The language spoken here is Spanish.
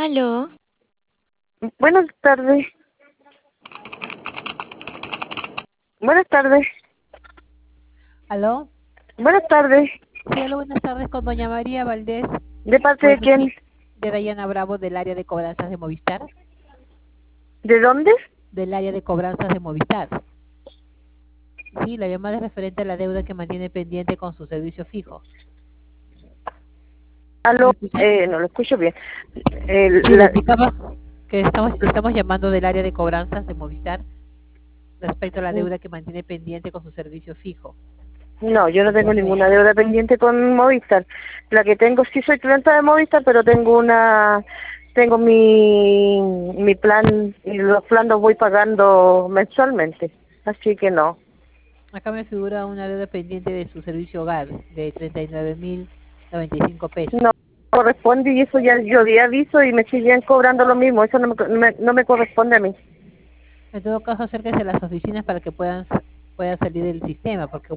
Aló, Buenas tardes. Buenas tardes. ¿Aló? Buenas tardes. Sí, hola, buenas tardes con doña María Valdés. ¿De parte de Bueno, quién? sí, de Dayana Bravo del área de cobranzas de Movistar. ¿De dónde? Del área de cobranzas de Movistar. Sí, la llamada es referente a la deuda que mantiene pendiente con su servicio fijo. ¿Me Aló, escucha? no lo escucho bien. Sí, le indicaba que estamos llamando del área de cobranzas de Movistar respecto a la deuda que mantiene pendiente con su servicio fijo. No, yo no tengo Internet. ninguna deuda pendiente con Movistar. La que tengo, sí soy clienta de Movistar, pero tengo mi plan y los planes los voy pagando mensualmente. Así que no. Acá me figura una deuda pendiente de su servicio hogar de 39.095 pesos. No corresponde y eso ya yo di aviso y me siguen cobrando lo mismo. Eso no me corresponde a mí. En todo caso, acérquese a las oficinas para que pueda salir del sistema, porque